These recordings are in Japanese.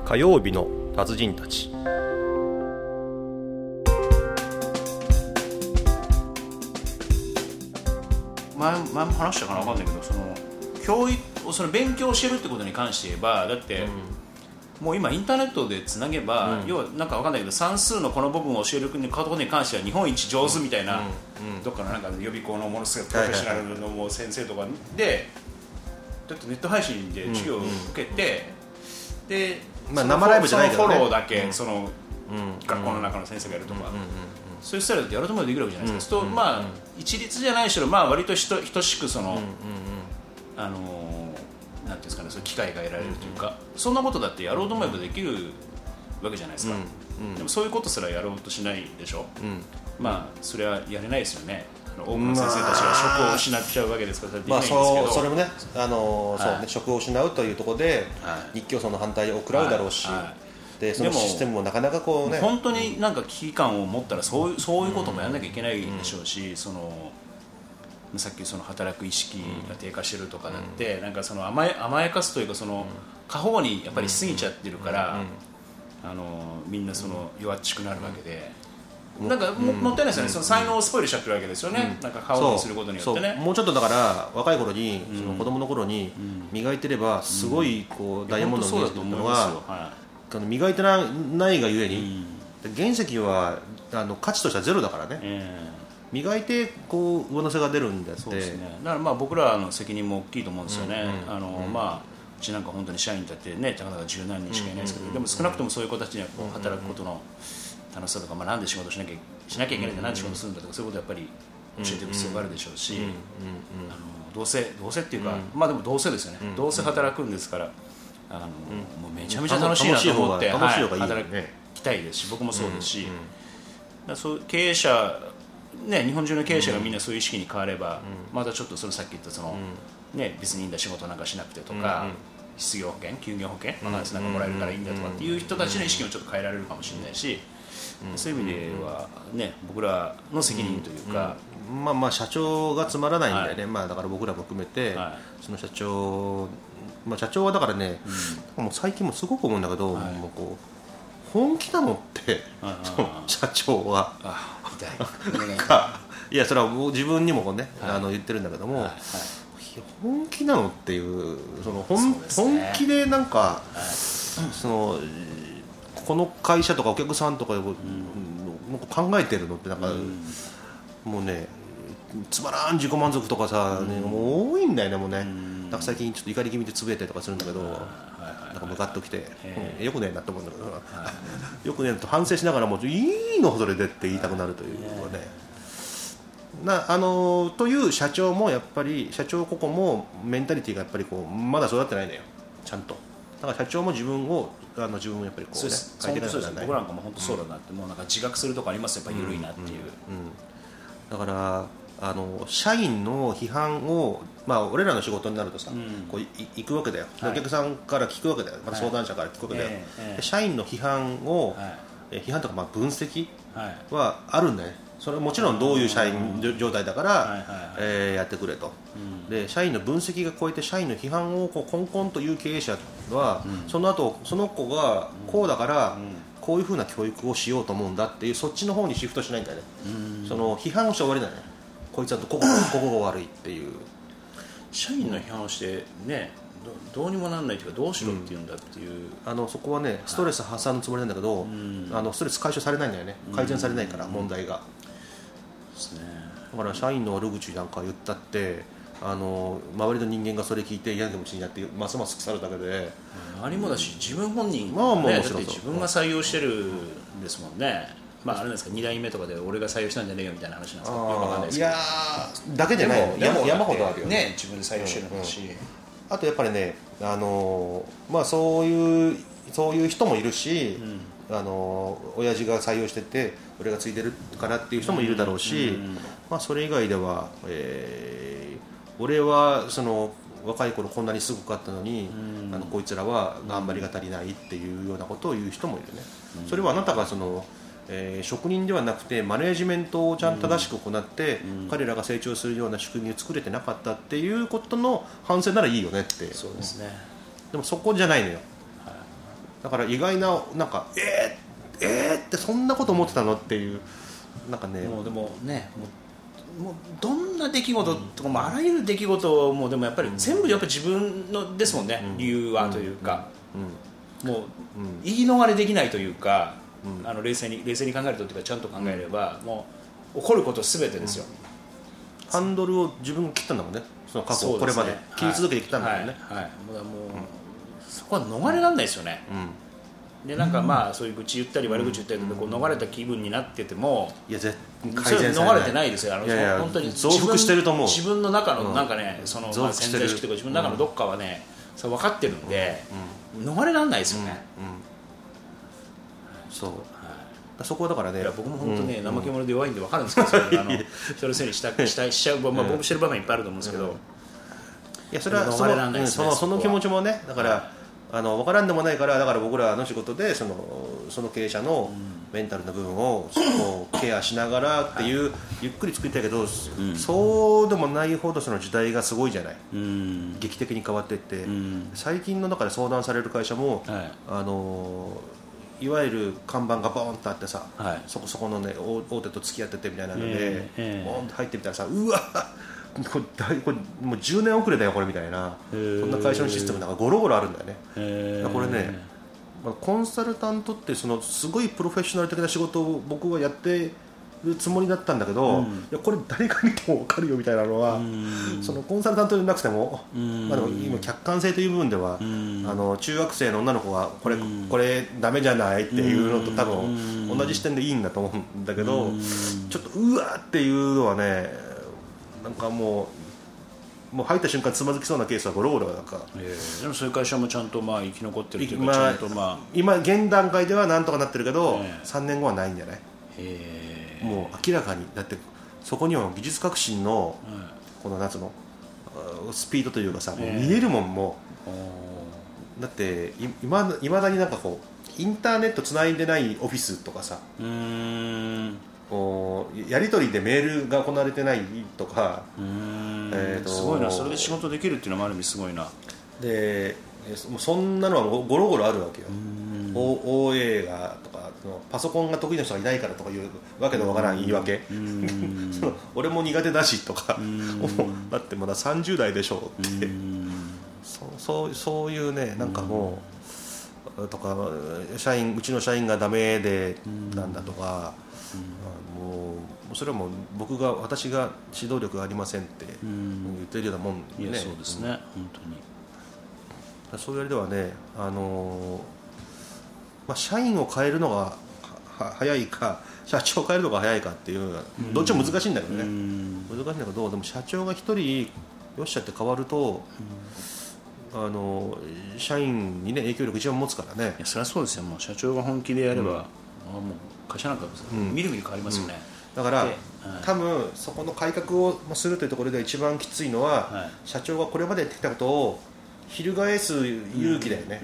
火曜日の達人たち。 前も話したかな分かんないけど、その勉強してるってことに関して言えば、だって、もう今インターネットでつなげば、要はなんか分かんないけど、算数のこの部分を教えることに関しては日本一上手みたいな、どっかのなんか予備校のものすごいプロフェッショナルのもう先生とかで、だってネット配信で授業を受けて、で、 生ライブじゃないけどね、 そのフォローだけ、その学校の中の先生がやるとか、そういうスタイルでやろうと思えばできるわけじゃないですか。そうすると、まあ一律じゃないしろ、まあ割と等しくその、なんていうんですかね、そういう機会が得られるというか、そんなことだってやろうと思えばできるわけじゃないですか。でもそういうことすらやろうとしないでしょ。まあそれはやれないですよね。多くの先生たちが職を失っちゃうわけですから、 まあそれもね、そうね、職を失うというところで、日教組の反対を食らうだろうし、でそのシステムもなかなかこうね、 本当になんか危機感を持ったらそういうこともやらなきゃいけないでしょうし、そのさっきその働く意識が低下してるとかだって、なんかその甘やかすというか、その過保護にやっぱりしすぎちゃってるから、みんなその弱っちくなるわけで、なんかもったいないですよね。その才能をスポイルしちゃってるわけですよね。なんか過保護にすることによってね。 もうちょっとだから若い頃に、その子供の頃に磨いてればすごいこうダイヤモンドの原石というのは、磨いてないがゆえに、原石は価値としてはゼロだからね。磨いてこう上乗せが出るんだって。 そうですね。だからまあ僕らの責任も大きいと思うんですよね。まあうちなんか本当に社員だってね、たかだか十何人しかいないですけど、でも少なくともそういう子たちには働くことの楽しさとか、まあなんで仕事しなきゃいけないんだ、なんで仕事するんだとか、そういうことをやっぱり教えていく必要があるでしょうし、どうせっていうか、まあでもどうせですよね。どうせ働くんですから、もうめちゃめちゃ楽しいなと思って働きたいですし、僕もそうですし、そう経営者ね、日本中の経営者がみんなそういう意識に変われば、またちょっとそのさっき言ったその、別にいいんだ仕事なんかしなくてとか、失業保険、休業保険、なんかもらえるからいいんだとかっていう人たちの意識もちょっと変えられるかもしれないし、そういう意味ではね、僕らの責任というか、 まあ社長がつまらないんだよね。まあだから僕らも含めて、その社長はだからね、もう最近もすごく思うんだけど、もうこう本気なのって社長は。いやそれはもう自分にもね、言ってるんだけども、本気なのっていう、その本気でなんか、そのこの会社とかお客さんとか考えてるのってなんか、もうね、つまらん自己満足とかさ、もう多いんだよね。もうね、なんか最近ちょっと怒り気味でつぶやいたりとかするんだけど、なんかムカッときて、よくねえなと思うんだけど、よくねえなと反省しながらも、いいのそれでって言いたくなるというね。という社長もやっぱり、社長個々もメンタリティがやっぱりこうまだ育ってないのよ、ちゃんと。だから社長も自分をやっぱりこうね、 変えていかなきゃならない。僕なんかも本当そうだなって、もうなんか自覚するとこありますよ、やっぱり緩いなっていう。 だから社員の批判を、まあ俺らの仕事になるとさ、こう行くわけだよ。お客さんから聞くわけだよ。また相談者から聞くわけだよ。社員の批判を、批判とかまあ分析はあるんだね。それはもちろんどういう社員状態だからやってくれと。で社員の分析が超えて社員の批判をこうコンコンという経営者は、その後その子がこうだから、こういうふうな教育をしようと思うんだっていう、そっちの方にシフトしないんだよね。その批判をして終わりだね。こいつはここが悪いっていう。 社員の批判をしてね、どうにもなんないというか、どうしろっていうんだっていう、 そこはね、ストレス発散のつもりなんだけど、ストレス解消されないんだよね。改善されないから、問題が。だから社員の悪口なんか言ったって、周りの人間がそれ聞いて嫌な気持ちになってますます腐るだけで、 何もだし、自分本人がね、だって自分が採用してるんですもんね。まああれなんですか、2代目とかで俺が採用したんじゃねえよみたいな話なんですか。よくわかんないですけど。 いやだけじゃないの。山ほどあるよね。自分で採用してるのだし、 あとやっぱりね、まあそういう人もいるし、親父が採用してて俺がついてるからっていう人もいるだろうし、まあそれ以外では、俺はその若い頃こんなにすごかったのに、こいつらは頑張りが足りないっていうようなことを言う人もいるね。それはあなたがその、職人ではなくてマネージメントをちゃんと正しく行って、彼らが成長するような仕組みを作れてなかったっていうことの反省ならいいよねって。 そうですね。 でもそこじゃないのよ。 だから意外ななんかってそんなこと思ってたのっていうなんかねもうでもねもうどんな出来事とかもあらゆる出来事もでもやっぱり全部やっぱり自分のですもんね、理由はというか、もう言い逃れできないというか、冷静に考えるとというかちゃんと考えれば、もう起こることすべてですよ、 ハンドルを自分が切ったんだもんね、その過去、これまで切り続けてきたんだもんね、 もうそこは逃れられないですよね、でなんかまあそういう愚痴言ったり悪口言ったりとかこう逃れた気分になってても、 いや改善されない、逃れてないですよ、本当に増幅してると思う、 自分の中のなんかね、その潜在意識とか自分の中のどっかはね、それ分かってるんで、逃れられないですよね。 そう、そこはだからね、 僕も本当ね、怠け者で弱いんで分かるんですけど、人のせいにしちゃう、僕もしてる場面いっぱいあると思うんですけど、 いやそれはその気持ちもね、だから分からんでもないから、だから僕らの仕事でその経営者のメンタルな部分をケアしながらっていう、ゆっくり作りたいけど、そうでもないほどその時代がすごいじゃない、劇的に変わっていって、最近の中で相談される会社も、いわゆる看板がボーンとあってさ、そこのね大手と付き合っててみたいなので、ボーンと入ってみたらさ、うわこれもう10年遅れだよこれみたいな、そんな会社のシステムなんかゴロゴロあるんだよね。これね、コンサルタントってそのすごいプロフェッショナル的な仕事を僕はやってるつもりだったんだけど、いやこれ誰が見ても分かるよみたいなのは、そのコンサルタントじゃなくても、でも今客観性という部分では、中学生の女の子がこれダメじゃないっていうのと多分同じ視点でいいんだと思うんだけど、ちょっとうわっていうのはね、なんかもう入った瞬間つまずきそうなケースはゴロゴロだから、 でもそういう会社もちゃんと生き残ってるというか、ちゃんと今現段階ではなんとかなってるけど、3年後はないんじゃない。もう明らかにだってそこには技術革新のこの夏のスピードというかさ、もう見えるもん。もうだっていまだになんかこうインターネットつないでないオフィスとかさ、やり取りでメールが行われてないとか、 すごいな、それで仕事できるっていうのもある意味すごいな。 でそんなのはゴロゴロあるわけよ。OA がとかパソコンが得意な人がいないからとかいうわけのわからん言い訳俺も苦手だしとかだってまだ30代でしょってそういうね、なんかもうとかうちの社員がダメでなんだとか、もうそれはもう私が指導力がありませんって言ってるようなもんね。 いやそうですね、本当に。 そういうあれではね、社員を変えるのが早いか社長を変えるのが早いかっていうのがどっちも難しいんだけどね、難しいんだけど、でも社長が一人よっしゃって変わると、社員にね影響力一番持つからね。 いやそりゃそうですよ、もう社長が本気でやれば、もう会社なんかみるみる変わりますよね、 だから、多分そこの改革をするというところで一番きついのは、社長がこれまでやってきたことを翻す勇気だよね。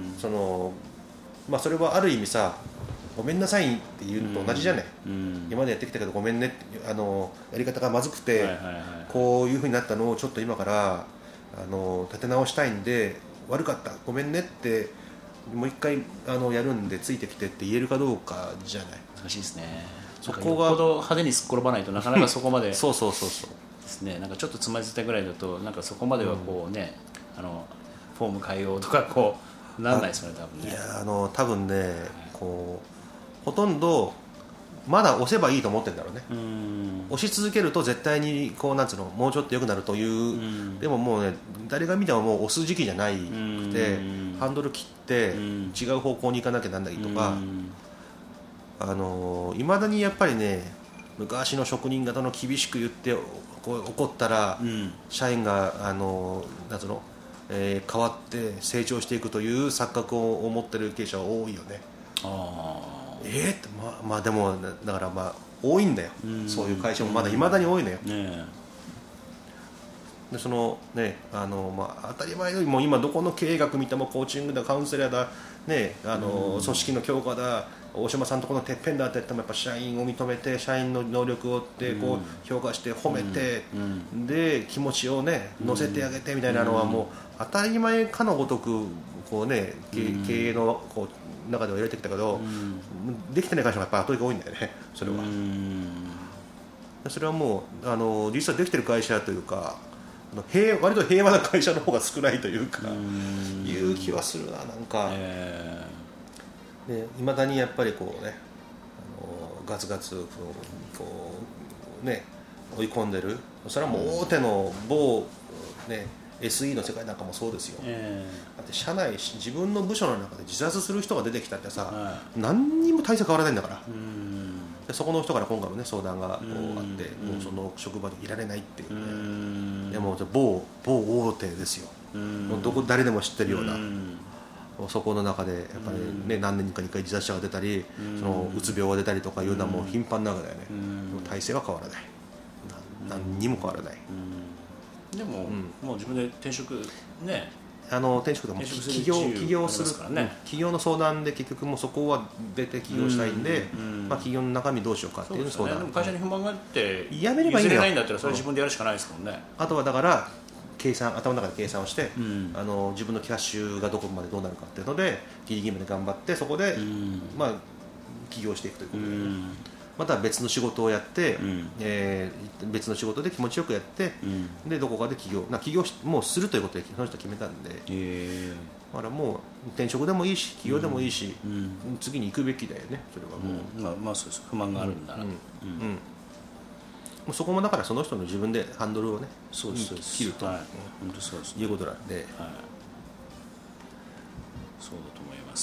それはある意味さ、ごめんなさいっていうのと同じじゃない、今までやってきたけどごめんねって、やり方がまずくて、こういう風になったのをちょっと今から立て直したいんで悪かったごめんねってもう一回やるんでついてきてって言えるかどうかじゃない。 難しいですね。 そこがよっぽど派手にすっ転ばないとなかなかそこまでそうですね。なんかちょっとつまずいたぐらいだとなんかそこまではこうね、フォーム変えようとかこうなんないですよね、多分ね。 いや多分ね、こうほとんどまだ押せばいいと思ってるんだろうね。押し続けると絶対にこうなんつうのもうちょっと良くなるという、でももうね誰が見てももう押す時期じゃないくて、ハンドル切って違う方向に行かなきゃなんないとか、いまだにやっぱりね昔の職人型の厳しく言ってこう怒ったら、社員がなんつうの、変わって成長していくという錯覚を持ってる経営者は多いよね。ってでもだから多いんだよ、そういう会社もまだいまだに多いのよ、 でそのね当たり前よりも今どこの経営学見てもコーチングだカウンセラーだ、ね、組織の強化だ大島さんとこのてっぺんだって言ってもやっぱ社員を認めて社員の能力をってこう評価して褒めて、で気持ちをね乗せてあげてみたいなのはもう当たり前かのごとくこうね経営のこう中では入れてきたけど、できてない会社がやっぱり後が多いんだよねそれは。それはもう実はできてる会社というか割と平和な会社の方が少ないというかいう気はするななんか。いまだにやっぱりこうねガツガツこうね追い込んでる、それはもう大手の某ね SE の世界なんかもそうですよ。だって社内自分の部署の中で自殺する人が出てきたってさ、何にも体制変わらないんだから。でそこの人から今回のね相談がこうあって、もうその職場にいられないっていうね。でも某大手ですよ。もう誰でも知ってるような。そこの中でやっぱり、ね、何年かに1回自殺者が出たり、そのうつ病が出たりとかいうのはもう頻繁なわけだよね。体制は変わらない、何にも変わらない。 でも、もう自分で転職ね転職でも起業するからね、企業の相談で結局もうそこは出て起業したいんで、企業の中身どうしようかっていう相談。 でも会社に不満があってやめればいいんだよ。譲れないんだったらそれ自分でやるしかないですもんね。 あとはだから頭の中で計算をして、自分のキャッシュがどこまでどうなるかっていうのでギリギリまで頑張ってそこで、起業していくということで、また別の仕事をやって、別の仕事で気持ちよくやって、でどこかで起業もうするということでその人は決めたんで、だからもう転職でもいいし起業でもいいし、次に行くべきだよねそれはもう。 そうです。不満があるんだな。 もうそこもだからその人の自分でハンドルをね切ると、 本当そうですね。 いうことなんで、 そうだと思います。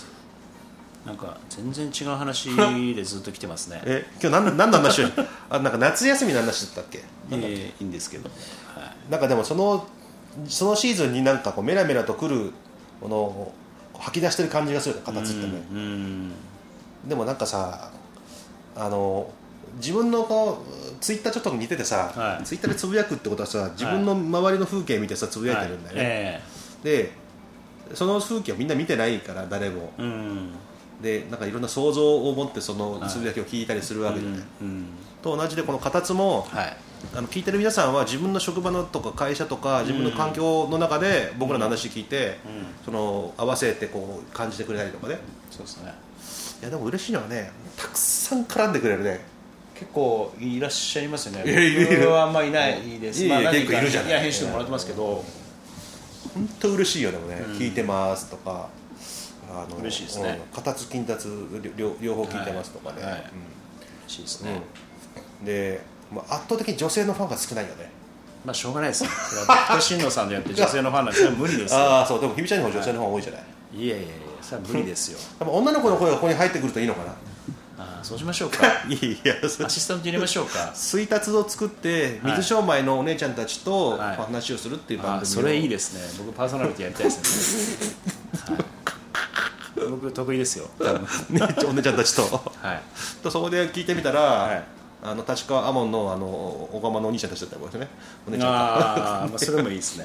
なんか全然違う話でずっと来てますね。 今日何の話をなんか夏休みの話だったっけ。 いいんですけど、 なんかでもそのシーズンになんかこうメラメラとくるものを吐き出してる感じがする形ってね。でもなんかさ自分のこうツイッターちょっと似ててさ、ツイッターでつぶやくってことはさ自分の周りの風景見てさつぶやいてるんだよね。でその風景をみんな見てないから誰も、でなんかいろんな想像を持ってそのつぶやきを聞いたりするわけじゃない。と同じでこのカツも、聞いてる皆さんは自分の職場のとか会社とか自分の環境の中で僕らの話聞いて、その合わせてこう感じてくれたりとかね。 そうですね。 いやでも嬉しいのはねたくさん絡んでくれるね。 結構いらっしゃいますよね。僕はあんまりいないです。 結構いるじゃない。 編集でもらってますけど、 本当嬉しいよでもね、聞いてますとか、 嬉しいですね。 片付金達両方聞いてますとかね。嬉しいですね。 で、圧倒的に女性のファンが少ないよね。 しょうがないですね。僕と新野さんでやって女性のファンなんて無理ですよ。 そうでもひびちゃんの方女性のファン多いじゃない。 いやそれは無理ですよ。 女の子の声がここに入ってくるといいのかな。 そうしましょうか。アシスタント入れましょうか。 水達を作って水商売のお姉ちゃんたちと話をするっていう番組を、 それいいですね。僕パーソナリティやりたいですね。僕得意ですよ。 お姉ちゃんたちと、そこで聞いてみたら、立川アモンの小川のお兄ちゃんたちだったわけですね。お姉ちゃんそれもいいですね。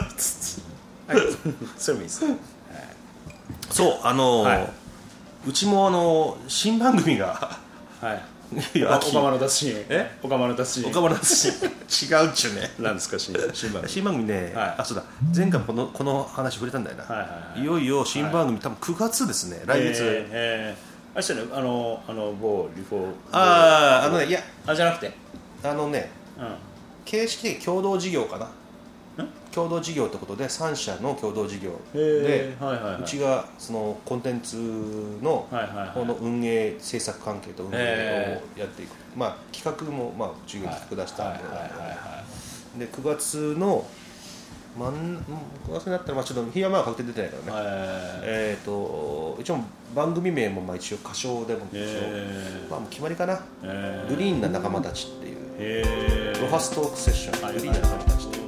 それもいいですね。 そううちも新番組がオカマの脱身オカマの脱身違うっちゅうね。 何ですか新番組ね。そうだ前回もこの話触れたんだよな。いよいよ新番組多分9月ですね。来月あしたね某リフォーいやじゃなくて形式的共同事業かな。共同事業ってことで3社の共同事業で、うちがそのコンテンツのこの運営制作関係と運営をやっていく、企画もうちが企画出したんで、9月の9月になったらちょっと日は確定出てないからね。一応番組名も一応歌唱でももう決まりかな。グリーンな仲間たちっていうロハストークセッショングリーンな仲間たちって